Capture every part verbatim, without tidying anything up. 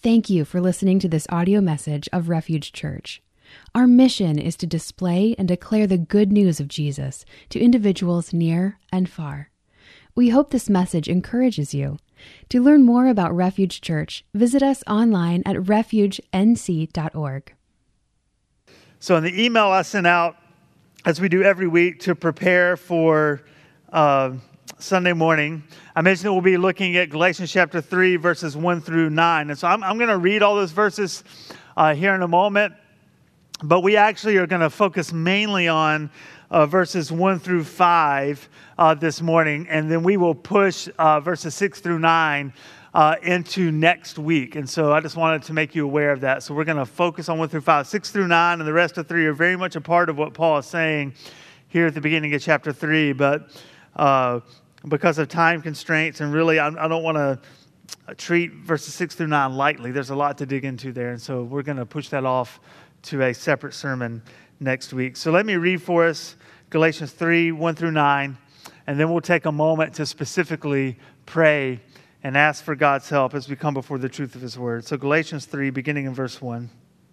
Thank you for listening to this audio message of Refuge Church. Our mission is to display and declare the good news of Jesus to individuals near and far. We hope this message encourages you. To learn more about Refuge Church, visit us online at refuge n c dot org. So in the email I sent out, as we do every week to prepare for uh, Sunday morning, I mentioned that we'll be looking at Galatians chapter three, verses one through nine. And so I'm, I'm going to read all those verses uh, here in a moment. But we actually are going to focus mainly on uh, verses one through five uh, this morning. And then we will push uh, verses six through nine uh, into next week. And so I just wanted to make you aware of that. So we're going to focus on one through five. six through nine and the rest of three are very much a part of what Paul is saying here at the beginning of chapter three. But uh, because of time constraints, and really I, I don't want to treat verses six through nine lightly. There's a lot to dig into there. And so we're going to push that off to a separate sermon next week. So let me read for us Galatians three, one through nine, and then we'll take a moment to specifically pray and ask for God's help as we come before the truth of His Word. So Galatians three, beginning in verse one.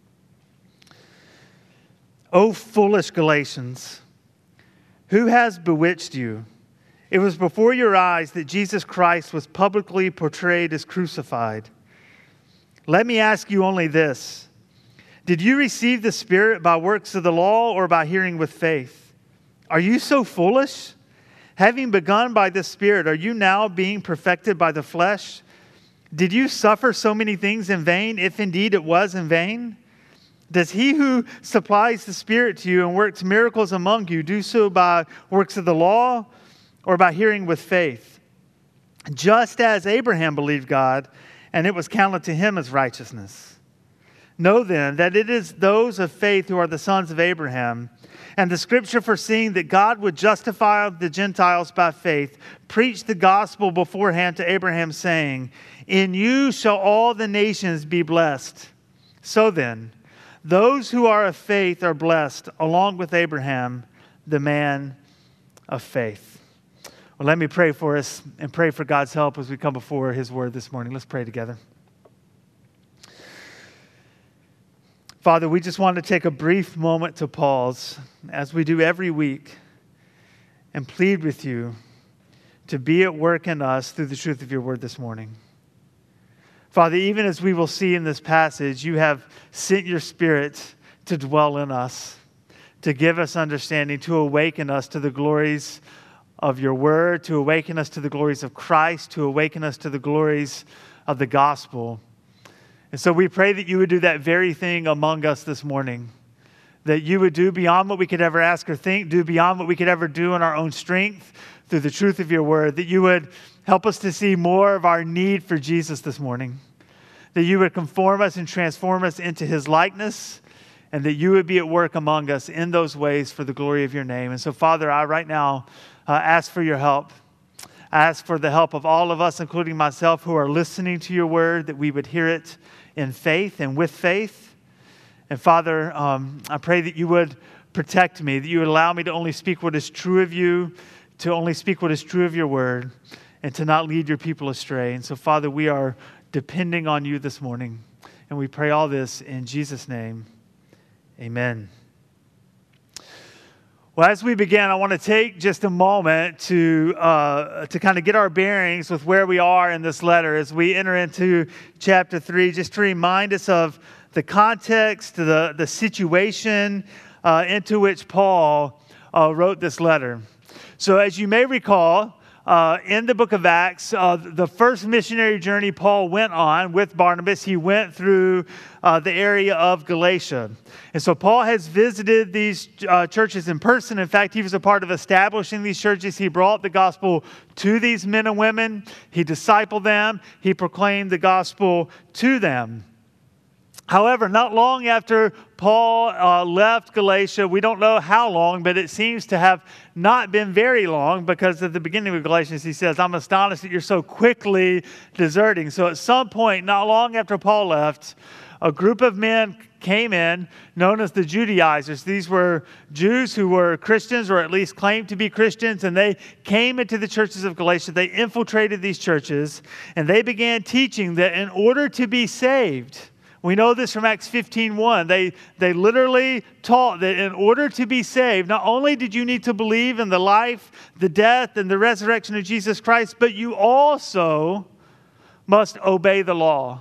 O foolish Galatians, who has bewitched you? It was before your eyes that Jesus Christ was publicly portrayed as crucified. Let me ask you only this. Did you receive the Spirit by works of the law or by hearing with faith? Are you so foolish? Having begun by the Spirit, are you now being perfected by the flesh? Did you suffer so many things in vain, if indeed it was in vain? Does He who supplies the Spirit to you and works miracles among you do so by works of the law or by hearing with faith? Just as Abraham believed God, and it was counted to him as righteousness. Know then that it is those of faith who are the sons of Abraham. And the scripture foreseeing that God would justify the Gentiles by faith, preached the gospel beforehand to Abraham, saying, in you shall all the nations be blessed. So then, those who are of faith are blessed, along with Abraham, the man of faith. Well, let me pray for us and pray for God's help as we come before His Word this morning. Let's pray together. Father, we just want to take a brief moment to pause, as we do every week, and plead with you to be at work in us through the truth of your word this morning. Father, even as we will see in this passage, you have sent your Spirit to dwell in us, to give us understanding, to awaken us to the glories of your word, to awaken us to the glories of Christ, to awaken us to the glories of the gospel. And so we pray that you would do that very thing among us this morning, that you would do beyond what we could ever ask or think, do beyond what we could ever do in our own strength through the truth of your word, that you would help us to see more of our need for Jesus this morning, that you would conform us and transform us into His likeness, and that you would be at work among us in those ways for the glory of your name. And so, Father, I right now uh, ask for your help. I ask for the help of all of us, including myself, who are listening to your word, that we would hear it in faith and with faith. And Father, um, I pray that you would protect me, that you would allow me to only speak what is true of you, to only speak what is true of your word, and to not lead your people astray. And so, Father, we are depending on you this morning. And we pray all this in Jesus' name. Amen. Well, as we begin, I want to take just a moment to uh, to kind of get our bearings with where we are in this letter as we enter into chapter three, just to remind us of the context, the, the situation uh, into which Paul uh, wrote this letter. So as you may recall, Uh, in the book of Acts, uh, the first missionary journey Paul went on with Barnabas, he went through uh, the area of Galatia. And so Paul has visited these uh, churches in person. In fact, he was a part of establishing these churches. He brought the gospel to these men and women. He discipled them. He proclaimed the gospel to them. However, not long after Paul uh, left Galatia, we don't know how long, but it seems to have not been very long, because at the beginning of Galatians, he says, I'm astonished that you're so quickly deserting. So at some point, not long after Paul left, a group of men came in known as the Judaizers. These were Jews who were Christians, or at least claimed to be Christians, and they came into the churches of Galatia. They infiltrated these churches, and they began teaching that in order to be saved, we know this from Acts fifteen one. They, they literally taught that in order to be saved, not only did you need to believe in the life, the death, and the resurrection of Jesus Christ, but you also must obey the law.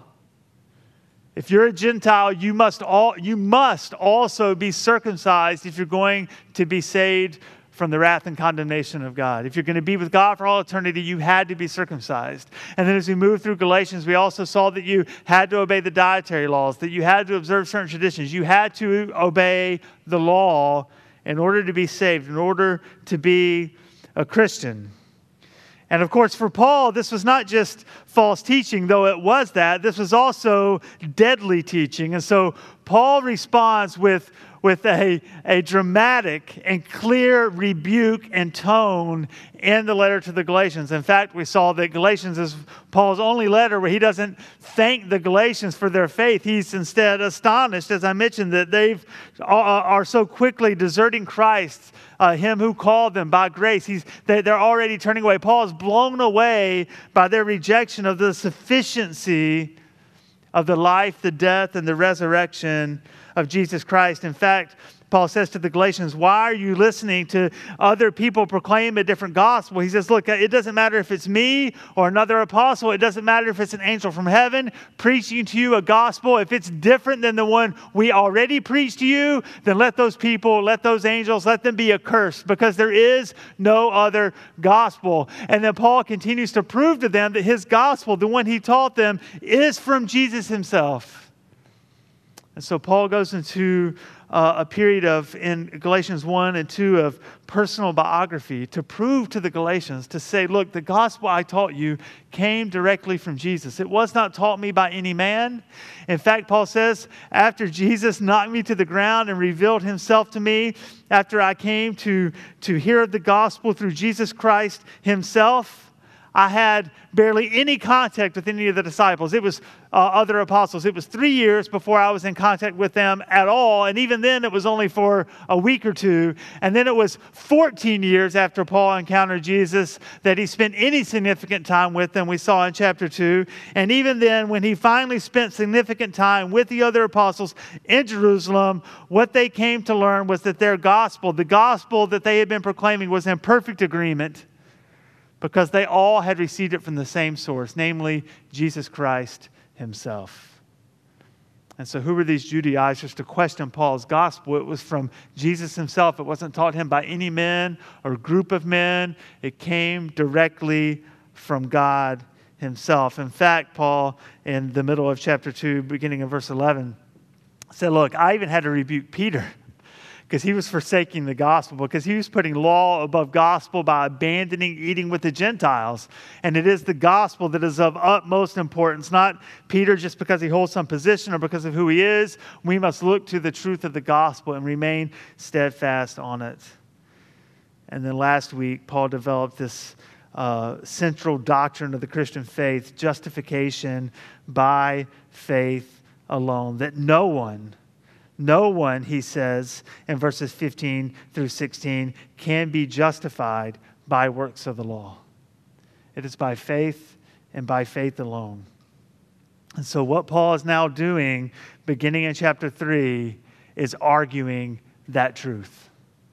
If you're a Gentile, you must all you must also be circumcised if you're going to be saved from the wrath and condemnation of God. If you're going to be with God for all eternity, you had to be circumcised. And then as we move through Galatians, we also saw that you had to obey the dietary laws, that you had to observe certain traditions. You had to obey the law in order to be saved, in order to be a Christian. And of course, for Paul, this was not just false teaching, though it was that. This was also deadly teaching. And so Paul responds with, with a, a dramatic and clear rebuke and tone in the letter to the Galatians. In fact, we saw that Galatians is Paul's only letter where he doesn't thank the Galatians for their faith. He's instead astonished, as I mentioned, that they are so quickly deserting Christ, Uh, him who called them by grace. He's, they, they're already turning away. Paul is blown away by their rejection of the sufficiency of the life, the death, and the resurrection of Jesus Christ. In fact, Paul says to the Galatians, why are you listening to other people proclaim a different gospel? He says, look, it doesn't matter if it's me or another apostle. It doesn't matter if it's an angel from heaven preaching to you a gospel. If it's different than the one we already preached to you, then let those people, let those angels, let them be accursed, because there is no other gospel. And then Paul continues to prove to them that his gospel, the one he taught them, is from Jesus himself. And so Paul goes into uh, a period of, in Galatians one and two, of personal biography to prove to the Galatians, to say, look, the gospel I taught you came directly from Jesus. It was not taught me by any man. In fact, Paul says, after Jesus knocked me to the ground and revealed himself to me, after I came to, to hear the gospel through Jesus Christ himself, I had barely any contact with any of the disciples. It was uh, other apostles. It was three years before I was in contact with them at all. And even then, it was only for a week or two. And then it was fourteen years after Paul encountered Jesus that he spent any significant time with them. We saw in chapter two. And even then, when he finally spent significant time with the other apostles in Jerusalem, what they came to learn was that their gospel, the gospel that they had been proclaiming, was in perfect agreement, because they all had received it from the same source, namely Jesus Christ himself. And so who were these Judaizers to question Paul's gospel? It was from Jesus himself. It wasn't taught him by any men or group of men. It came directly from God himself. In fact, Paul, in the middle of chapter two, beginning in verse eleven, said, look, I even had to rebuke Peter, because he was forsaking the gospel, because he was putting law above gospel by abandoning eating with the Gentiles. And it is the gospel that is of utmost importance, not Peter just because he holds some position or because of who he is. We must look to the truth of the gospel and remain steadfast on it. And then last week, Paul developed this uh, central doctrine of the Christian faith, justification by faith alone, that no one No one, he says in verses fifteen through sixteen, can be justified by works of the law. It is by faith and by faith alone. And so what Paul is now doing, beginning in chapter three, is arguing that truth.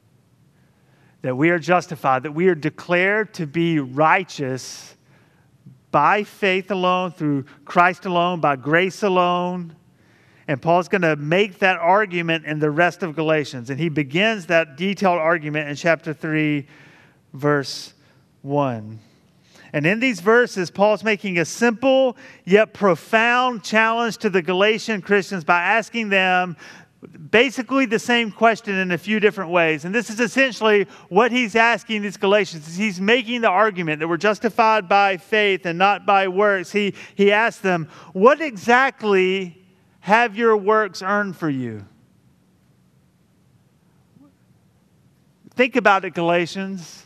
That we are justified, that we are declared to be righteous by faith alone, through Christ alone, by grace alone. And Paul's going to make that argument in the rest of Galatians. And he begins that detailed argument in chapter three, verse one. And in these verses, Paul's making a simple yet profound challenge to the Galatian Christians by asking them basically the same question in a few different ways. And this is essentially what he's asking these Galatians. He's making the argument that we're justified by faith and not by works. He, he asks them, what exactly have your works earned for you? Think about it, Galatians.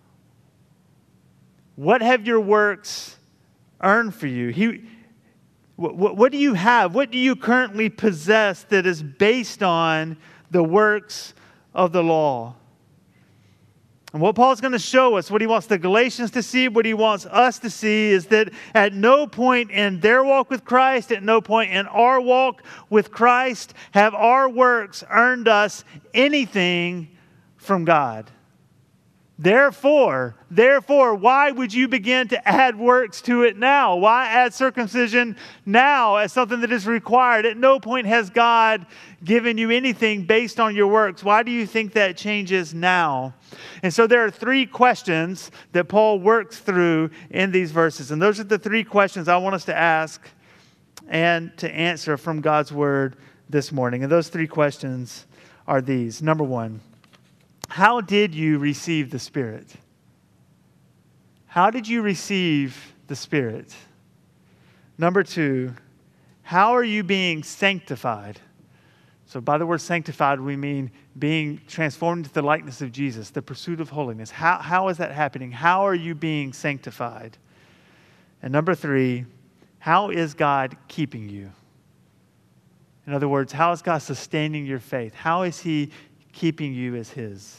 What have your works earned for you? He, What, what, what do you have? What do you currently possess that is based on the works of the law? And what Paul's going to show us, what he wants the Galatians to see, what he wants us to see, is that at no point in their walk with Christ, at no point in our walk with Christ, have our works earned us anything from God. Therefore, therefore, why would you begin to add works to it now? Why add circumcision now as something that is required? At no point has God given you anything based on your works. Why do you think that changes now? And so there are three questions that Paul works through in these verses. And those are the three questions I want us to ask and to answer from God's word this morning. And those three questions are these. Number one, how did you receive the Spirit? How did you receive the Spirit? Number two, how are you being sanctified? So by the word sanctified, we mean being transformed into the likeness of Jesus, the pursuit of holiness. How, how is that happening? How are you being sanctified? And number three, how is God keeping you? In other words, how is God sustaining your faith? How is He keeping you as His?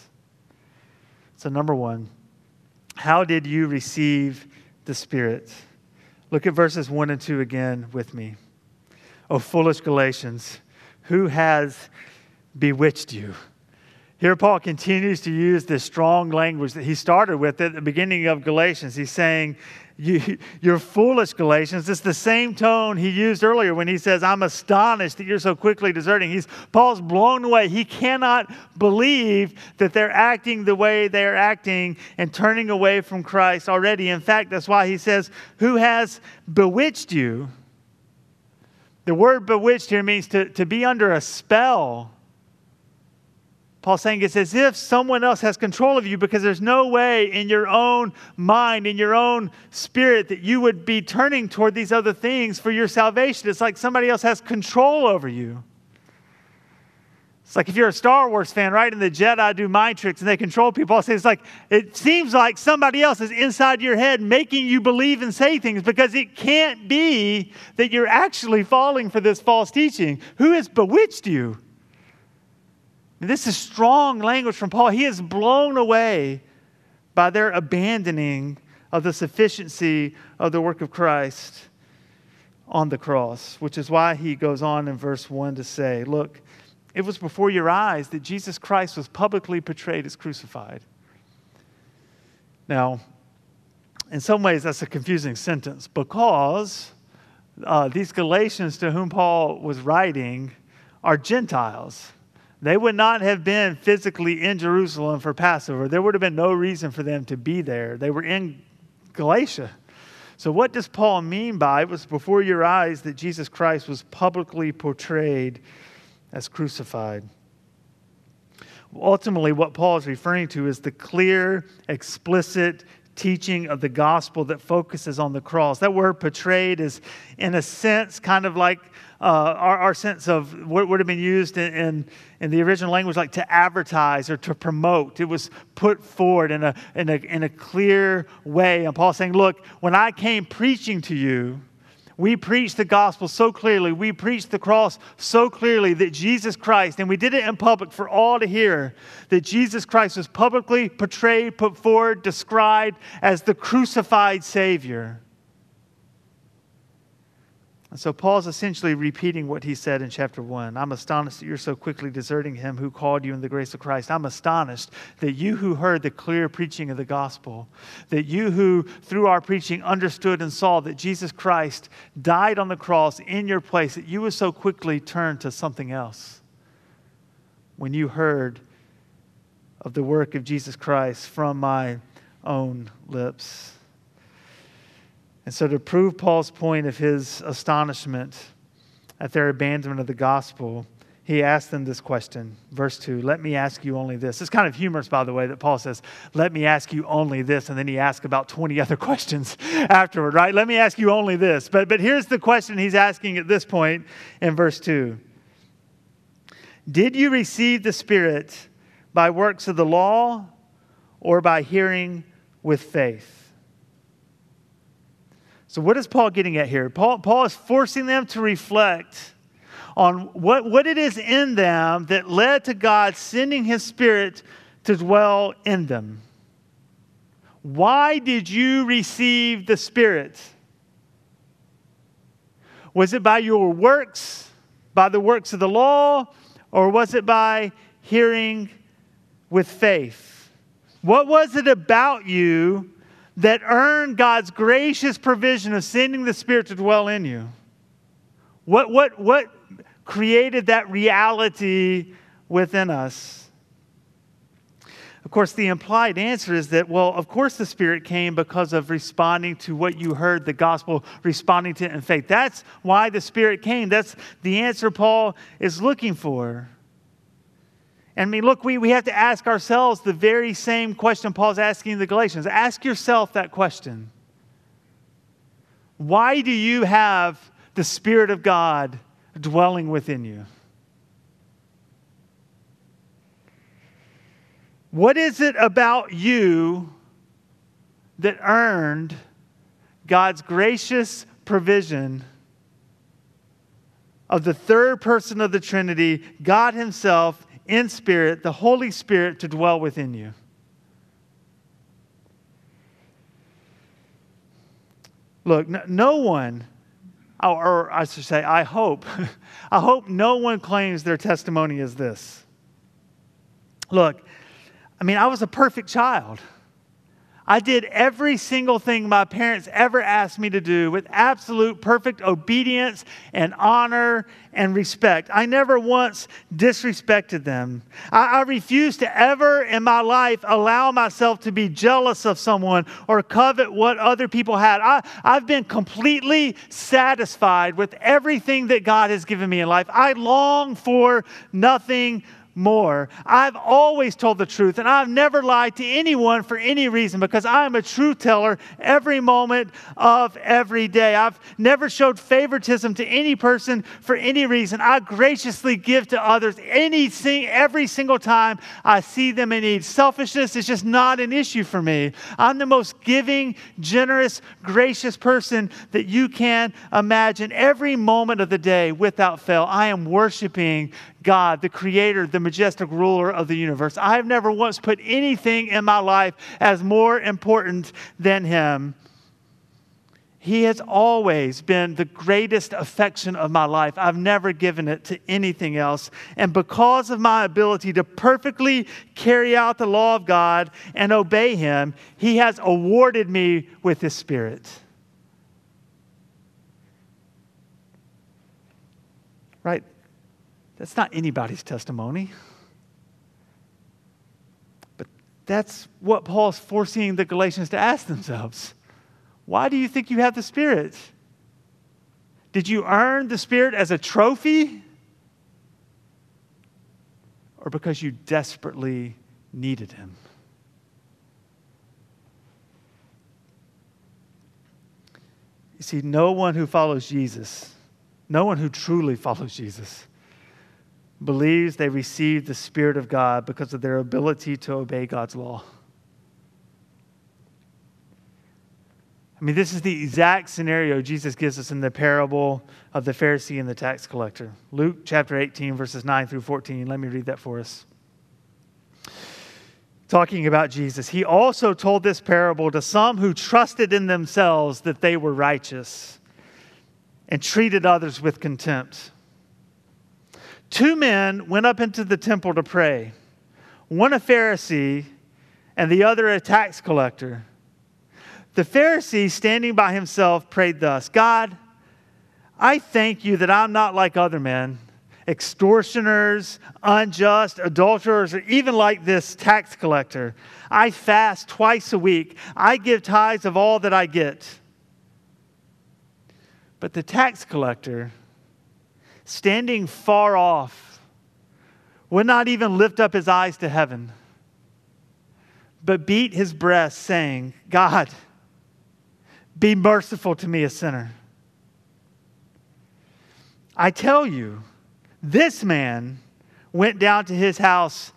So number one, how did you receive the Spirit? Look at verses one and two again with me. O foolish Galatians, who has bewitched you? Here Paul continues to use this strong language that he started with at the beginning of Galatians. He's saying, you, you're foolish, Galatians. It's the same tone he used earlier when he says, I'm astonished that you're so quickly deserting. He's Paul's blown away. He cannot believe that they're acting the way they're acting and turning away from Christ already. In fact, that's why he says, who has bewitched you? The word bewitched here means to, to be under a spell. Paul's saying it's as if someone else has control of you, because there's no way in your own mind, in your own spirit, that you would be turning toward these other things for your salvation. It's like somebody else has control over you. It's like if you're a Star Wars fan, right? And the Jedi do mind tricks and they control people. I'll say it's like, it seems like somebody else is inside your head making you believe and say things, because it can't be that you're actually falling for this false teaching. Who has bewitched you? This is strong language from Paul. He is blown away by their abandoning of the sufficiency of the work of Christ on the cross, which is why he goes on in verse one to say, look, it was before your eyes that Jesus Christ was publicly portrayed as crucified. Now, in some ways, that's a confusing sentence, because uh, these Galatians to whom Paul was writing are Gentiles. They would not have been physically in Jerusalem for Passover. There would have been no reason for them to be there. They were in Galatia. So what does Paul mean by it was before your eyes that Jesus Christ was publicly portrayed as crucified? Ultimately, what Paul is referring to is the clear, explicit teaching of the gospel that focuses on the cross. That word portrayed is, in a sense, kind of like uh, our, our sense of what would have been used in, in, in the original language, like to advertise or to promote. It was put forward in a, in a, in a clear way. And Paul's saying, look, when I came preaching to you, we preached the gospel so clearly, we preached the cross so clearly that Jesus Christ, and we did it in public for all to hear, that Jesus Christ was publicly portrayed, put forward, described as the crucified Savior. And so Paul's essentially repeating what he said in chapter one. I'm astonished that you're so quickly deserting him who called you in the grace of Christ. I'm astonished that you who heard the clear preaching of the gospel, that you who through our preaching understood and saw that Jesus Christ died on the cross in your place, that you would so quickly turn to something else when you heard of the work of Jesus Christ from my own lips. And so to prove Paul's point of his astonishment at their abandonment of the gospel, he asked them this question. Verse two, let me ask you only this. It's kind of humorous, by the way, that Paul says, let me ask you only this. And then he asks about twenty other questions afterward, right? Let me ask you only this. But, but here's the question he's asking at this point in verse two. Did you receive the Spirit by works of the law or by hearing with faith? So what is Paul getting at here? Paul, Paul is forcing them to reflect on what, what it is in them that led to God sending his Spirit to dwell in them. Why did you receive the Spirit? Was it by your works, by the works of the law, or was it by hearing with faith? What was it about you that earned God's gracious provision of sending the Spirit to dwell in you? What, what, what created that reality within us? Of course, the implied answer is that, well, of course the Spirit came because of responding to what you heard, the gospel, responding to it in faith. That's why the Spirit came. That's the answer Paul is looking for. I mean, look, we, we have to ask ourselves the very same question Paul's asking the Galatians. Ask yourself that question. Why do you have the Spirit of God dwelling within you? What is it about you that earned God's gracious provision of the third person of the Trinity, God himself, in spirit, the Holy Spirit to dwell within you? Look, no, no one, or I should say, I hope, I hope no one claims their testimony is this. Look, I mean, I was a perfect child. I did every single thing my parents ever asked me to do with absolute perfect obedience and honor and respect. I never once disrespected them. I, I refused to ever in my life allow myself to be jealous of someone or covet what other people had. I, I've been completely satisfied with everything that God has given me in life. I long for nothing more. I've always told the truth, and I've never lied to anyone for any reason because I'm a truth teller every moment of every day. I've never showed favoritism to any person for any reason. I graciously give to others any every single time I see them in need. Selfishness is just not an issue for me. I'm the most giving, generous, gracious person that you can imagine. Every moment of the day, without fail, I am worshiping God, the creator, the majestic ruler of the universe. I have never once put anything in my life as more important than him. He has always been the greatest affection of my life. I've never given it to anything else. And because of my ability to perfectly carry out the law of God and obey him, he has awarded me with his Spirit. Right? That's not anybody's testimony. But that's what Paul's forcing the Galatians to ask themselves. Why do you think you have the Spirit? Did you earn the Spirit as a trophy? Or because you desperately needed him? You see, no one who follows Jesus, no one who truly follows Jesus, believes they received the Spirit of God because of their ability to obey God's law. I mean, this is the exact scenario Jesus gives us in the parable of the Pharisee and the tax collector. Luke chapter eighteen, verses nine through fourteen. Let me read that for us. Talking about Jesus, he also told this parable to some who trusted in themselves that they were righteous and treated others with contempt. Two men went up into the temple to pray, one a Pharisee and the other a tax collector. The Pharisee, standing by himself, prayed thus, God, I thank you that I'm not like other men, extortioners, unjust, adulterers, or even like this tax collector. I fast twice a week. I give tithes of all that I get. But the tax collector, standing far off, would not even lift up his eyes to heaven, but beat his breast, saying, God, be merciful to me, a sinner. I tell you, this man went down to his house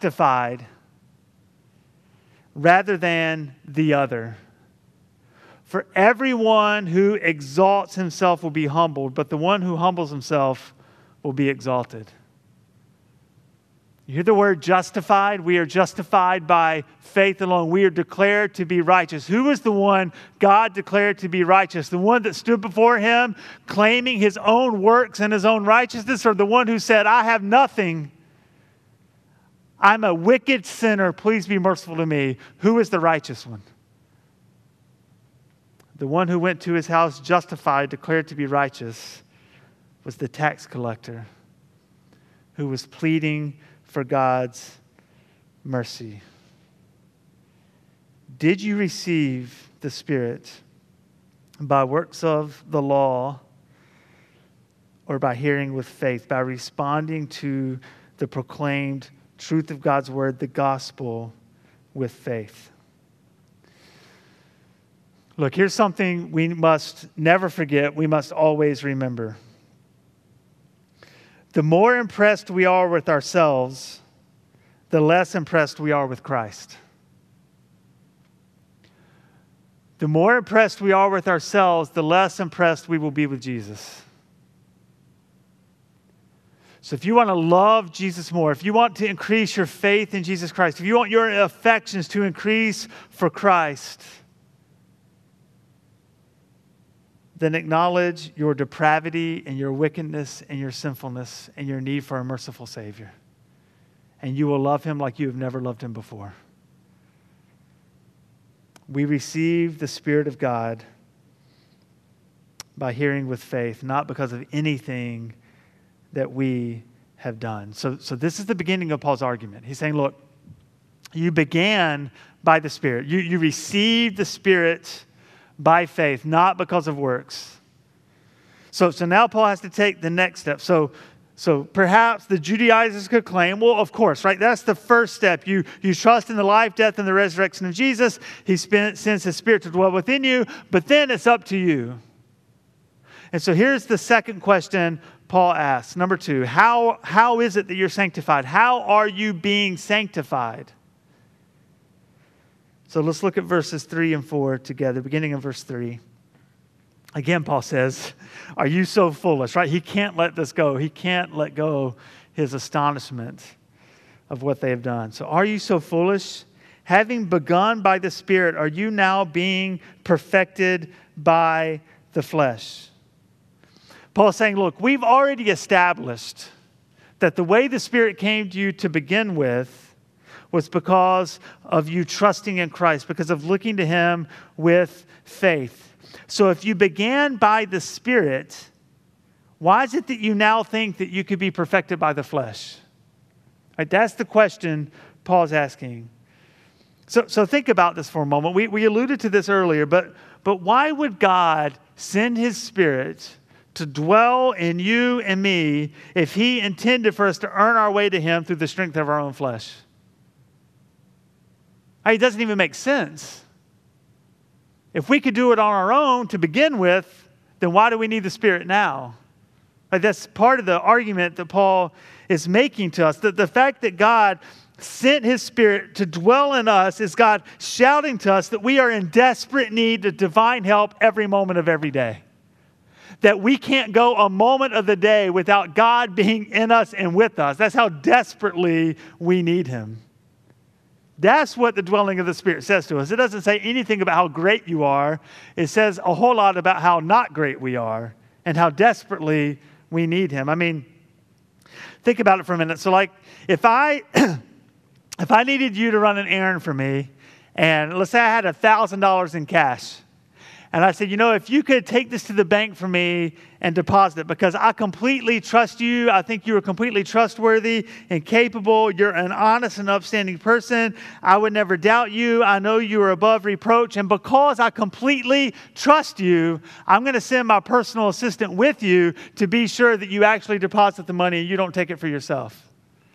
justified rather than the other. For everyone who exalts himself will be humbled, but the one who humbles himself will be exalted. You hear the word justified? We are justified by faith alone. We are declared to be righteous. Who was the one God declared to be righteous? The one that stood before him claiming his own works and his own righteousness, or the one who said, I have nothing. I'm a wicked sinner. Please be merciful to me. Who is the righteous one? The one who went to his house justified, declared to be righteous, was the tax collector who was pleading for God's mercy. Did you receive the Spirit by works of the law or by hearing with faith, by responding to the proclaimed truth of God's word, the gospel, with faith? Look, here's something we must never forget, we must always remember. The more impressed we are with ourselves, the less impressed we are with Christ. The more impressed we are with ourselves, the less impressed we will be with Jesus. So if you want to love Jesus more, if you want to increase your faith in Jesus Christ, if you want your affections to increase for Christ, then acknowledge your depravity and your wickedness and your sinfulness and your need for a merciful Savior. And you will love him like you have never loved him before. We receive the Spirit of God by hearing with faith, not because of anything that we have done. So, so this is the beginning of Paul's argument. He's saying, look, you began by the Spirit. You, you received the Spirit by faith, not because of works. So, so now Paul has to take the next step. So, so perhaps the Judaizers could claim, well, of course, right? That's the first step. You, you trust in the life, death, and the resurrection of Jesus. He spent, sends his Spirit to dwell within you, but then it's up to you. And so here's the second question Paul asks. Number two, how, how is it that you're sanctified? How are you being sanctified? So let's look at verses three and four together, beginning in verse three. Again, Paul says, are you so foolish, right? He can't let this go. He can't let go his astonishment of what they have done. So are you so foolish? Having begun by the Spirit, are you now being perfected by the flesh? Paul's saying, look, we've already established that the way the Spirit came to you to begin with was because of you trusting in Christ, because of looking to him with faith. So if you began by the Spirit, why is it that you now think that you could be perfected by the flesh? Right, that's the question Paul's asking. So, so think about this for a moment. We, we alluded to this earlier, but, but why would God send his Spirit to dwell in you and me if he intended for us to earn our way to him through the strength of our own flesh? It doesn't even make sense. If we could do it on our own to begin with, then why do we need the Spirit now? Like, that's part of the argument that Paul is making to us. That the fact that God sent his Spirit to dwell in us is God shouting to us that we are in desperate need of divine help every moment of every day. That we can't go a moment of the day without God being in us and with us. That's how desperately we need him. That's what the dwelling of the Spirit says to us. It doesn't say anything about how great you are. It says a whole lot about how not great we are and how desperately we need him. I mean, think about it for a minute. So like, if I, if I needed you to run an errand for me, and let's say I had one thousand dollars in cash, and I said, you know, if you could take this to the bank for me and deposit it, because I completely trust you. I think you are completely trustworthy and capable. You're an honest and upstanding person. I would never doubt you. I know you are above reproach. And because I completely trust you, I'm going to send my personal assistant with you to be sure that you actually deposit the money and you don't take it for yourself.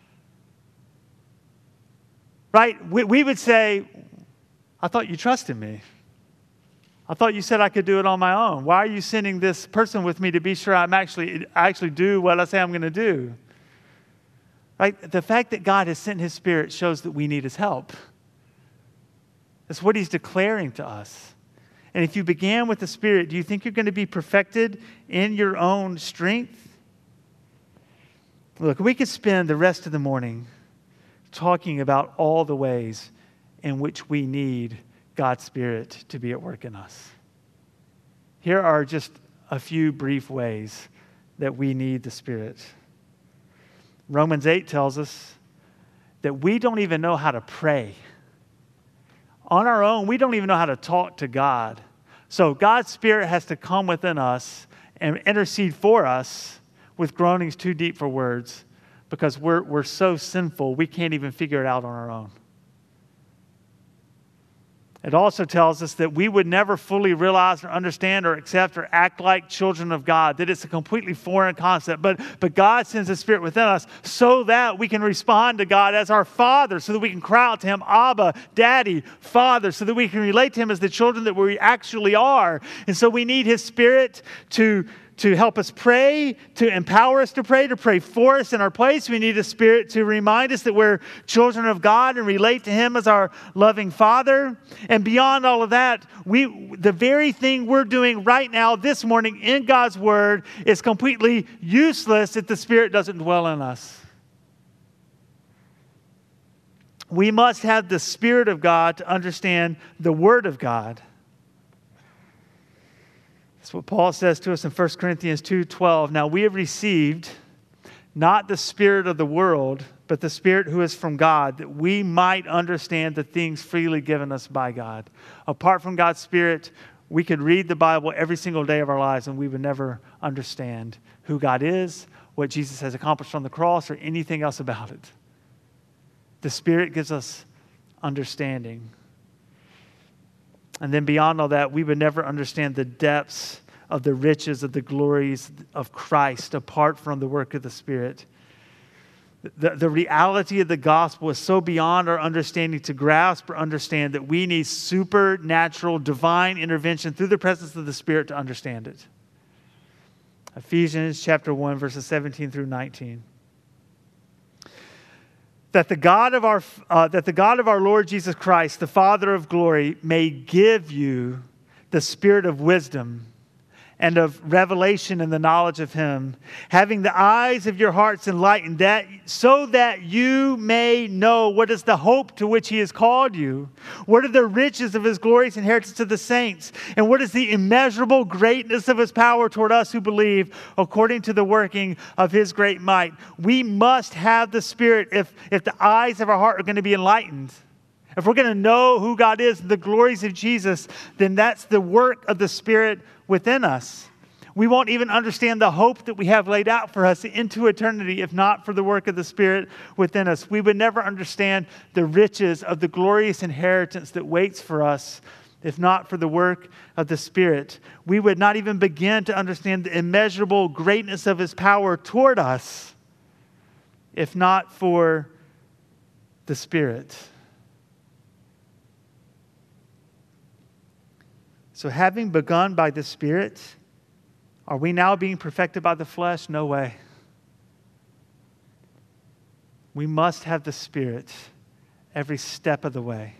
Right? We, we would say, I thought you trusted me. I thought you said I could do it on my own. Why are you sending this person with me to be sure I'm actually I actually do what I say I'm going to do? Right? The fact that God has sent his Spirit shows that we need his help. That's what he's declaring to us. And if you began with the Spirit, do you think you're going to be perfected in your own strength? Look, we could spend the rest of the morning talking about all the ways in which we need God's Spirit to be at work in us. Here are just a few brief ways that we need the Spirit. Romans eight tells us that we don't even know how to pray. On our own, we don't even know how to talk to God. So God's Spirit has to come within us and intercede for us with groanings too deep for words, because we're, we're so sinful, we can't even figure it out on our own. It also tells us that we would never fully realize or understand or accept or act like children of God, that it's a completely foreign concept. But, but God sends the Spirit within us so that we can respond to God as our Father, so that we can cry out to Him, Abba, Daddy, Father, so that we can relate to Him as the children that we actually are. And so we need His Spirit to to help us pray, to empower us to pray, to pray for us in our place. We need a Spirit to remind us that we're children of God and relate to Him as our loving Father. And beyond all of that, we the very thing we're doing right now this morning in God's Word is completely useless if the Spirit doesn't dwell in us. We must have the Spirit of God to understand the Word of God. That's what Paul says to us in First Corinthians two twelve. Now we have received not the spirit of the world, but the Spirit who is from God, that we might understand the things freely given us by God. Apart from God's Spirit, we could read the Bible every single day of our lives and we would never understand who God is, what Jesus has accomplished on the cross, or anything else about it. The Spirit gives us understanding. And then beyond all that, we would never understand the depths of the riches of the glories of Christ apart from the work of the Spirit. The, the reality of the gospel is so beyond our understanding to grasp or understand that we need supernatural, divine intervention through the presence of the Spirit to understand it. Ephesians chapter one, verses seventeen through nineteen. That the God of our uh, that the God of our Lord Jesus Christ, the Father of glory, may give you the spirit of wisdom and of revelation in the knowledge of Him, having the eyes of your hearts enlightened, that so that you may know what is the hope to which He has called you, what are the riches of His glorious inheritance to the saints, and what is the immeasurable greatness of His power toward us who believe, according to the working of His great might. We must have the Spirit if, if the eyes of our heart are going to be enlightened. If we're going to know who God is, the glories of Jesus, then that's the work of the Spirit within us. We won't even understand the hope that we have laid out for us into eternity if not for the work of the Spirit within us. We would never understand the riches of the glorious inheritance that waits for us if not for the work of the Spirit. We would not even begin to understand the immeasurable greatness of His power toward us if not for the Spirit. So having begun by the Spirit, are we now being perfected by the flesh? No way. We must have the Spirit every step of the way.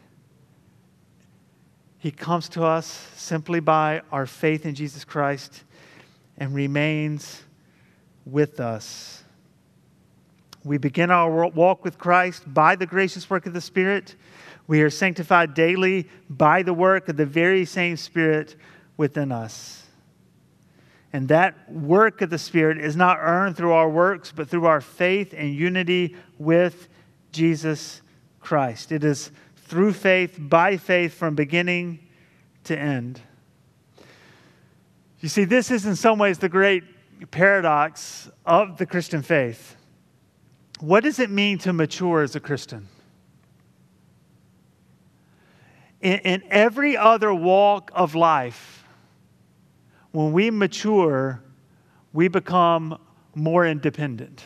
He comes to us simply by our faith in Jesus Christ and remains with us. We begin our walk with Christ by the gracious work of the Spirit. We are sanctified daily by the work of the very same Spirit within us. And that work of the Spirit is not earned through our works, but through our faith and unity with Jesus Christ. It is through faith, by faith, from beginning to end. You see, this is in some ways the great paradox of the Christian faith. What does it mean to mature as a Christian? In, in every other walk of life, when we mature, we become more independent.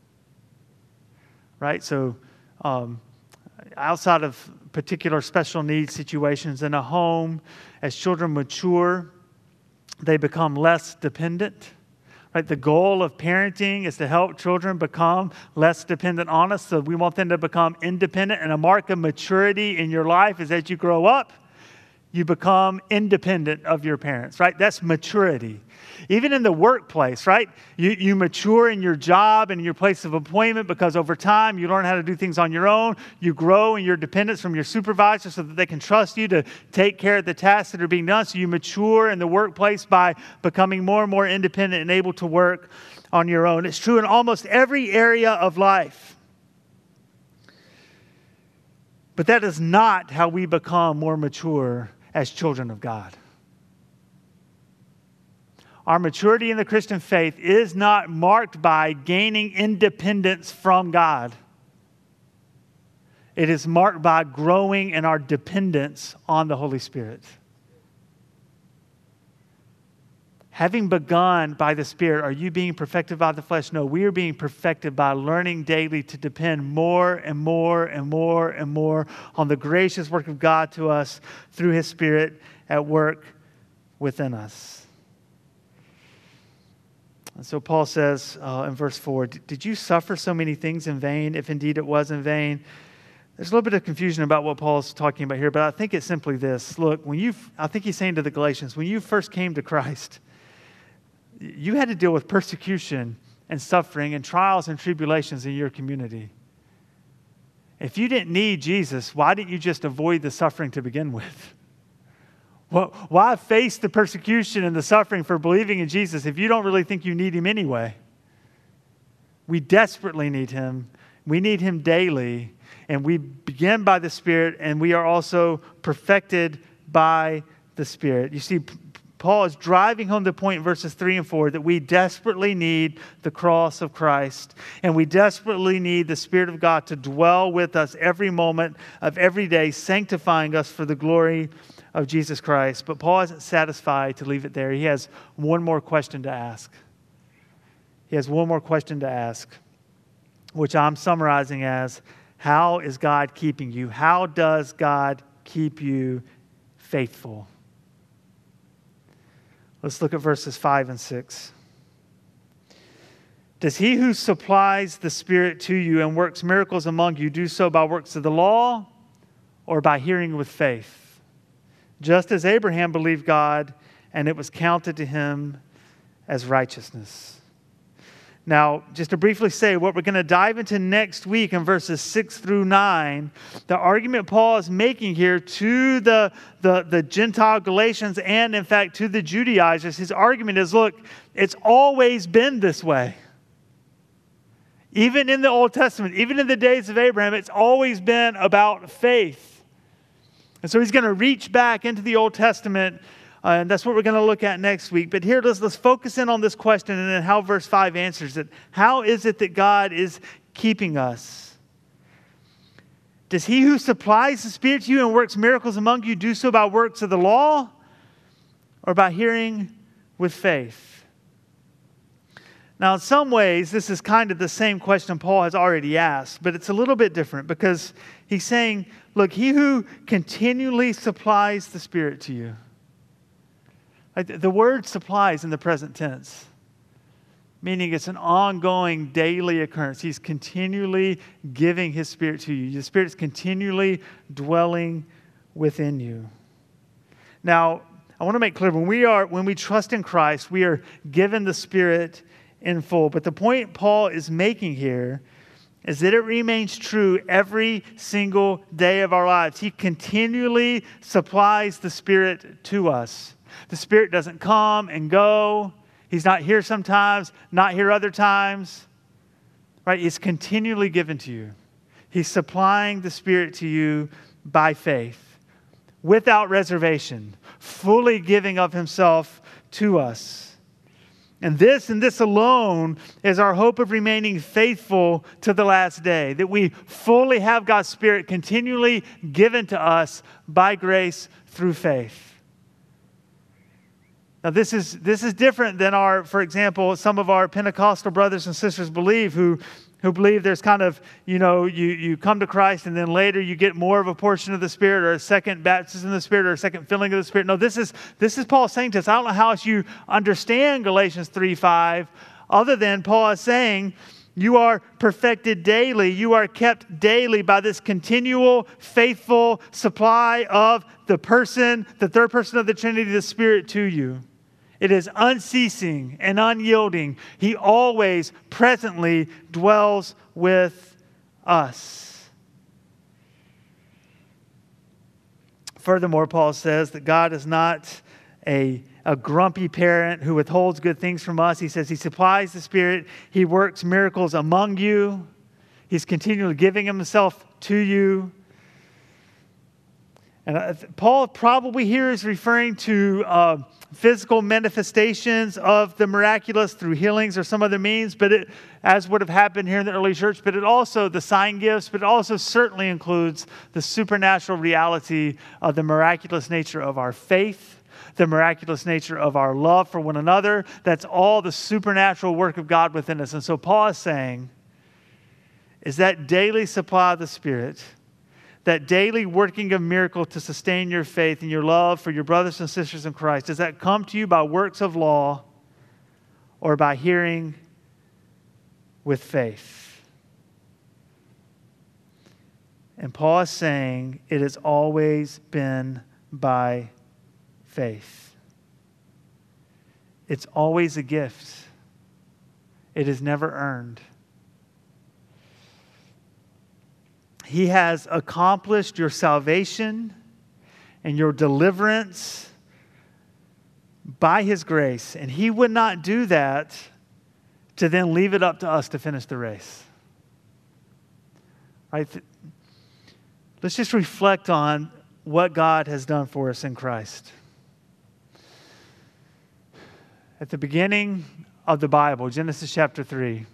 Right? So, um, outside of particular special needs situations in a home, as children mature, they become less dependent. Right? The goal of parenting is to help children become less dependent on us. So we want them to become independent. And a mark of maturity in your life is as you grow up, you become independent of your parents, right? That's maturity. Even in the workplace, right? You, you mature in your job and your place of employment because over time you learn how to do things on your own. You grow in your dependence from your supervisor so that they can trust you to take care of the tasks that are being done. So you mature in the workplace by becoming more and more independent and able to work on your own. It's true in almost every area of life. But that is not how we become more mature as children of God. Our maturity in the Christian faith is not marked by gaining independence from God. It is marked by growing in our dependence on the Holy Spirit. Having begun by the Spirit, are you being perfected by the flesh? No, we are being perfected by learning daily to depend more and more and more and more on the gracious work of God to us through His Spirit at work within us. And so Paul says uh, in verse four, did you suffer so many things in vain, if indeed it was in vain? There's a little bit of confusion about what Paul's talking about here, but I think it's simply this. Look, when you, I think he's saying to the Galatians, when you first came to Christ, you had to deal with persecution and suffering and trials and tribulations in your community. If you didn't need Jesus, why didn't you just avoid the suffering to begin with? Well, why face the persecution and the suffering for believing in Jesus if you don't really think you need Him anyway? We desperately need Him. We need Him daily. And we begin by the Spirit, and we are also perfected by the Spirit. You see, Paul is driving home the point in verses three and four that we desperately need the cross of Christ, and we desperately need the Spirit of God to dwell with us every moment of every day, sanctifying us for the glory of Jesus Christ. But Paul isn't satisfied to leave it there. He has one more question to ask. He has one more question to ask, which I'm summarizing as, how is God keeping you? How does God keep you faithful? Let's look at verses five and six. Does he who supplies the Spirit to you and works miracles among you do so by works of the law or by hearing with faith? Just as Abraham believed God and it was counted to him as righteousness. Now, just to briefly say what we're going to dive into next week in verses six through nine, the argument Paul is making here to the, the, the Gentile Galatians and, in fact, to the Judaizers, his argument is, look, it's always been this way. Even in the Old Testament, even in the days of Abraham, it's always been about faith. And so he's going to reach back into the Old Testament. Uh, and that's what we're going to look at next week. But here, let's, let's focus in on this question and then how verse five answers it. How is it that God is keeping us? Does he who supplies the Spirit to you and works miracles among you do so by works of the law or by hearing with faith? Now, in some ways, this is kind of the same question Paul has already asked, but it's a little bit different because he's saying, look, he who continually supplies the Spirit to you. The word supplies in the present tense, meaning it's an ongoing daily occurrence. He's continually giving His Spirit to you. The Spirit is continually dwelling within you. Now, I want to make clear, when we are, when we trust in Christ, we are given the Spirit in full. But the point Paul is making here is that it remains true every single day of our lives. He continually supplies the Spirit to us. The Spirit doesn't come and go. He's not here sometimes, not here other times. Right? It's continually given to you. He's supplying the Spirit to you by faith, without reservation, fully giving of Himself to us. And this and this alone is our hope of remaining faithful to the last day, that we fully have God's Spirit continually given to us by grace through faith. Now, this is this is different than our, for example, some of our Pentecostal brothers and sisters believe, who who believe there's kind of, you know, you, you come to Christ and then later you get more of a portion of the Spirit or a second baptism of the Spirit or a second filling of the Spirit. No, this is this is Paul saying to us. I don't know how else you understand Galatians three five, other than Paul is saying You are perfected daily. You are kept daily by this continual, faithful supply of the person, the third person of the Trinity, the Spirit to you. It is unceasing and unyielding. He always presently dwells with us. Furthermore, Paul says that God is not a, a grumpy parent who withholds good things from us. He says he supplies the Spirit. He works miracles among you. He's continually giving himself to you. And uh, Paul probably here is referring to uh, physical manifestations of the miraculous through healings or some other means, but it, as would have happened here in the early church, but it also, the sign gifts, but it also certainly includes the supernatural reality of the miraculous nature of our faith, the miraculous nature of our love for one another. That's all the supernatural work of God within us. And so Paul is saying, is that daily supply of the Spirit, that daily working of miracle to sustain your faith and your love for your brothers and sisters in Christ, does that come to you by works of law or by hearing with faith? And Paul is saying it has always been by faith. It's always a gift. It is never earned. He has accomplished your salvation and your deliverance by His grace. And He would not do that to then leave it up to us to finish the race. Right? Let's just reflect on what God has done for us in Christ. At the beginning of the Bible, Genesis chapter three,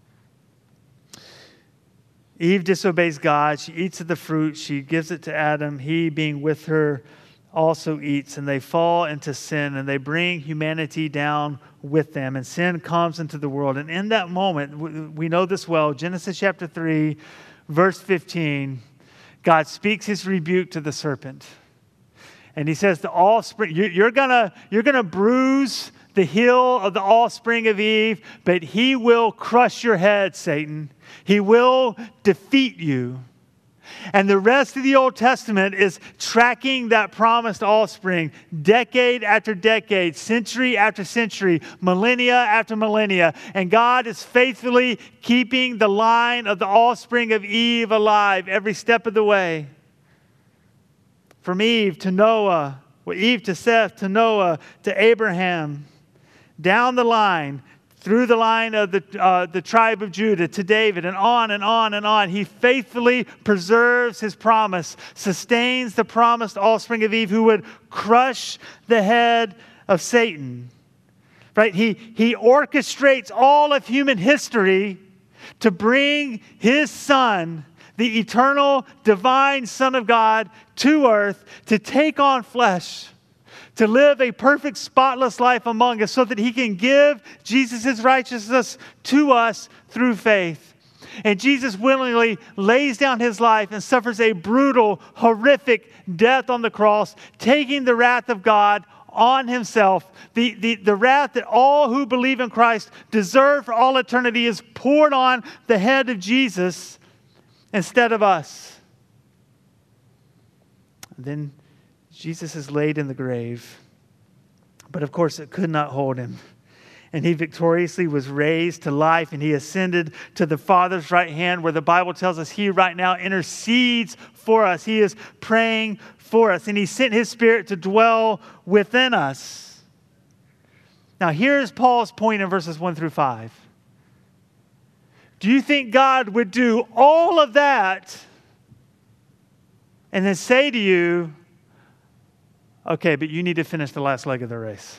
Eve disobeys God. She eats of the fruit. She gives it to Adam. He, being with her, also eats. And they fall into sin. And they bring humanity down with them. And sin comes into the world. And in that moment, we know this well, Genesis chapter three, verse fifteen, God speaks His rebuke to the serpent. And He says, "The offspring, you're gonna, you're gonna bruise the heel of the offspring of Eve, but he will crush your head, Satan. He will defeat you." And the rest of the Old Testament is tracking that promised offspring decade after decade, century after century, millennia after millennia. And God is faithfully keeping the line of the offspring of Eve alive every step of the way. From Eve to Noah, well, Eve to Seth, to Noah, to Abraham, down the line, through the line of the, uh, the tribe of Judah to David, and on and on and on. He faithfully preserves His promise, sustains the promised offspring of Eve who would crush the head of Satan. Right? He, he orchestrates all of human history to bring His Son, the eternal, divine Son of God, to earth to take on flesh, to live a perfect, spotless life among us so that He can give Jesus' righteousness to us through faith. And Jesus willingly lays down His life and suffers a brutal, horrific death on the cross, taking the wrath of God on Himself. The, the, the wrath that all who believe in Christ deserve for all eternity is poured on the head of Jesus instead of us. And then Jesus is laid in the grave, but of course it could not hold Him. And He victoriously was raised to life, and He ascended to the Father's right hand, where the Bible tells us He right now intercedes for us. He is praying for us, and He sent His Spirit to dwell within us. Now here's Paul's point in verses one through five. Do you think God would do all of that and then say to you, okay, but you need to finish the last leg of the race?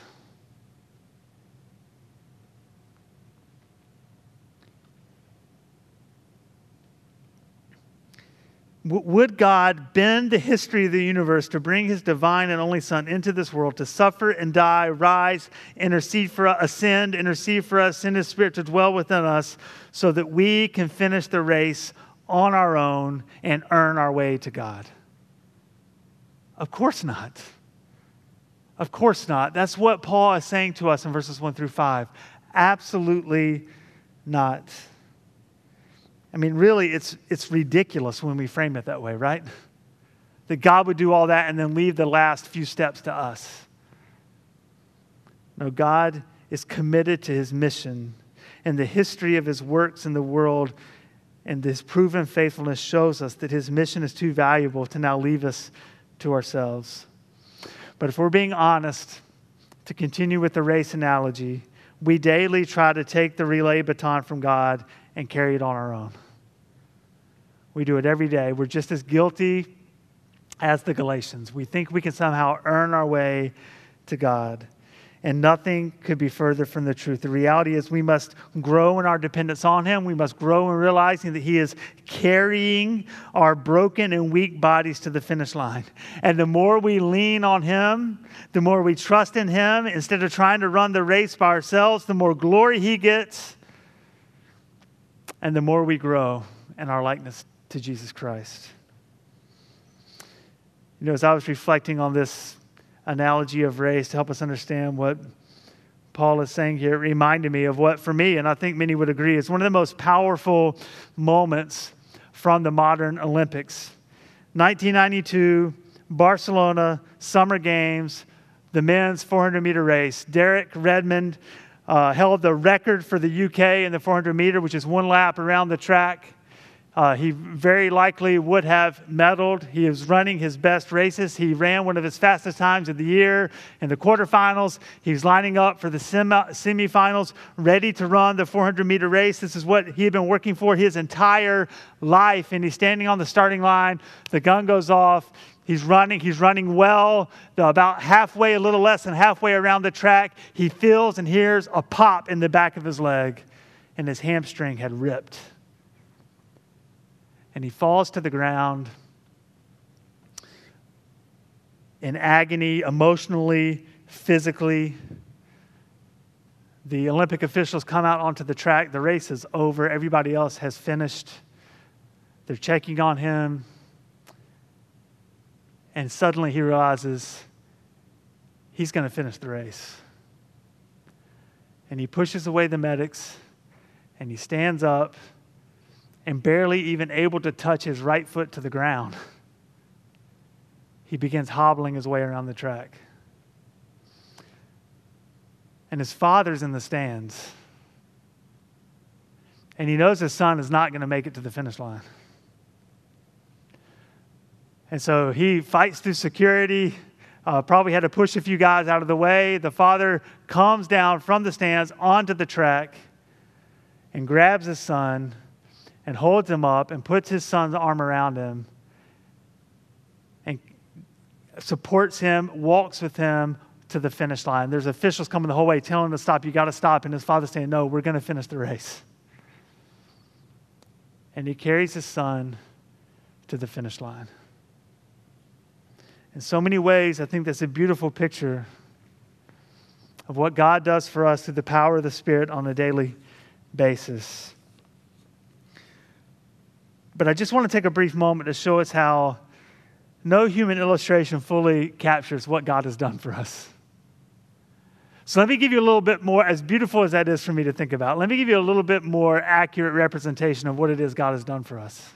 Would God bend the history of the universe to bring His divine and only Son into this world to suffer and die, rise, intercede for us, ascend, intercede for us, send His Spirit to dwell within us so that we can finish the race on our own and earn our way to God? Of course not. Of course not. That's what Paul is saying to us in verses one through five. Absolutely not. I mean, really, it's it's ridiculous when we frame it that way, right? That God would do all that and then leave the last few steps to us. No, God is committed to his mission, and the history of his works in the world and this proven faithfulness shows us that his mission is too valuable to now leave us to ourselves. But if we're being honest, to continue with the race analogy, we daily try to take the relay baton from God and carry it on our own. We do it every day. We're just as guilty as the Galatians. We think we can somehow earn our way to God. And nothing could be further from the truth. The reality is we must grow in our dependence on him. We must grow in realizing that he is carrying our broken and weak bodies to the finish line. And the more we lean on him, the more we trust in him, instead of trying to run the race by ourselves, the more glory he gets, and the more we grow in our likeness to Jesus Christ. You know, as I was reflecting on this analogy of race to help us understand what Paul is saying here, it reminded me of what, for me, and I think many would agree, is one of the most powerful moments from the modern Olympics. nineteen ninety-two, Barcelona, Summer Games, the men's four hundred meter race. Derek Redmond uh, held the record for the U K in the four hundred meter, which is one lap around the track. Uh, he very likely would have medaled. He was running his best races. He ran one of his fastest times of the year in the quarterfinals. He was lining up for the semi- semifinals, ready to run the four hundred meter race. This is what he had been working for his entire life. And he's standing on the starting line. The gun goes off. He's running. He's running well. About halfway, a little less than halfway around the track, he feels and hears a pop in the back of his leg, and his hamstring had ripped. And he falls to the ground in agony, emotionally, physically. The Olympic officials come out onto the track. The race is over. Everybody else has finished. They're checking on him. And suddenly he realizes he's going to finish the race. And he pushes away the medics, and he stands up, and barely even able to touch his right foot to the ground, he begins hobbling his way around the track. And his father's in the stands. And he knows his son is not going to make it to the finish line. And so he fights through security, uh, probably had to push a few guys out of the way. The father comes down from the stands onto the track and grabs his son and holds him up and puts his son's arm around him and supports him, walks with him to the finish line. There's officials coming the whole way telling him to stop. You got to stop. And his father's saying, no, we're going to finish the race. And he carries his son to the finish line. In so many ways, I think that's a beautiful picture of what God does for us through the power of the Spirit on a daily basis. But I just want to take a brief moment to show us how no human illustration fully captures what God has done for us. So let me give you a little bit more, as beautiful as that is for me to think about, let me give you a little bit more accurate representation of what it is God has done for us.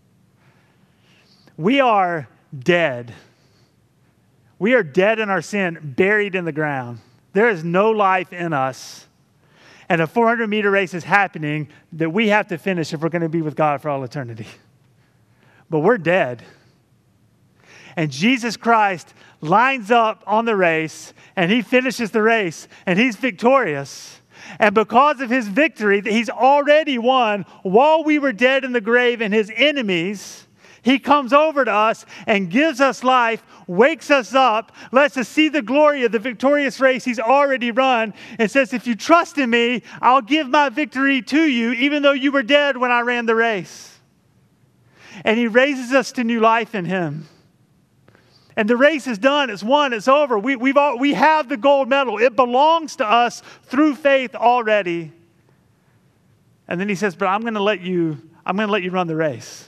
We are dead. We are dead in our sin, buried in the ground. There is no life in us. And a four hundred meter race is happening that we have to finish if we're going to be with God for all eternity. But we're dead. And Jesus Christ lines up on the race, and he finishes the race, and he's victorious. And because of his victory that he's already won, while we were dead in the grave and his enemies, he comes over to us and gives us life, wakes us up, lets us see the glory of the victorious race he's already run, and says, if you trust in me, I'll give my victory to you, even though you were dead when I ran the race. And he raises us to new life in him. And the race is done. It's won. It's over. We, we've all, we have the gold medal. It belongs to us through faith already. And then he says, but I'm going to let you, I'm going to let you run the race.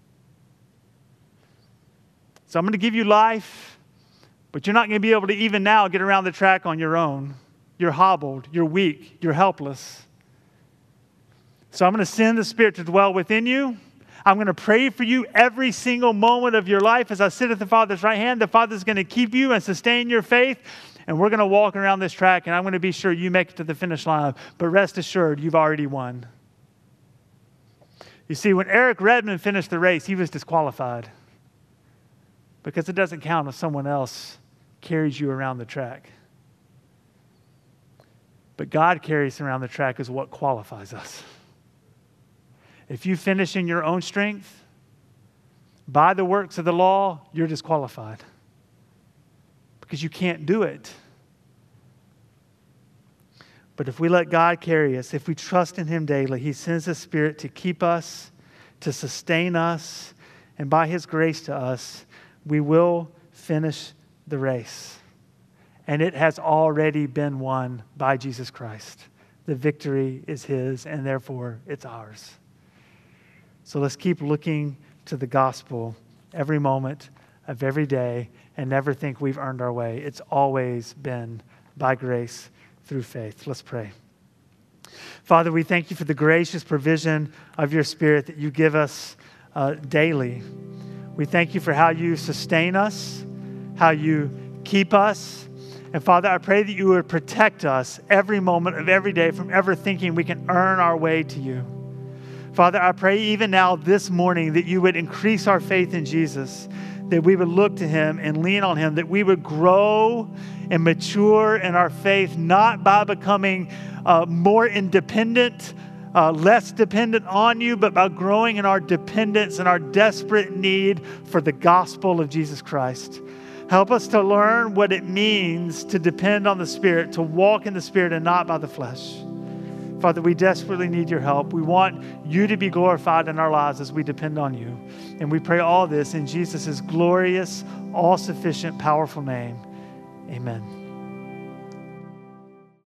So I'm going to give you life, but you're not going to be able to even now get around the track on your own. You're hobbled. You're weak. You're helpless. So I'm going to send the Spirit to dwell within you. I'm going to pray for you every single moment of your life as I sit at the Father's right hand. The Father's going to keep you and sustain your faith. And we're going to walk around this track, and I'm going to be sure you make it to the finish line. But rest assured, you've already won. You see, when Eric Redmond finished the race, he was disqualified. Because it doesn't count if someone else carries you around the track. But God carries us around the track is what qualifies us. If you finish in your own strength, by the works of the law, you're disqualified. Because you can't do it. But if we let God carry us, if we trust in Him daily, He sends His Spirit to keep us, to sustain us, and by His grace to us, we will finish the race. And it has already been won by Jesus Christ. The victory is His, and therefore it's ours. So let's keep looking to the gospel every moment of every day and never think we've earned our way. It's always been by grace through faith. Let's pray. Father, we thank you for the gracious provision of your Spirit that you give us uh, daily. We thank you for how you sustain us, how you keep us. And Father, I pray that you would protect us every moment of every day from ever thinking we can earn our way to you. Father, I pray even now this morning that you would increase our faith in Jesus, that we would look to Him and lean on Him, that we would grow and mature in our faith, not by becoming uh, more independent, uh, less dependent on you, but by growing in our dependence and our desperate need for the gospel of Jesus Christ. Help us to learn what it means to depend on the Spirit, to walk in the Spirit and not by the flesh. Father, we desperately need your help. We want you to be glorified in our lives as we depend on you. And we pray all this in Jesus' glorious, all-sufficient, powerful name. Amen.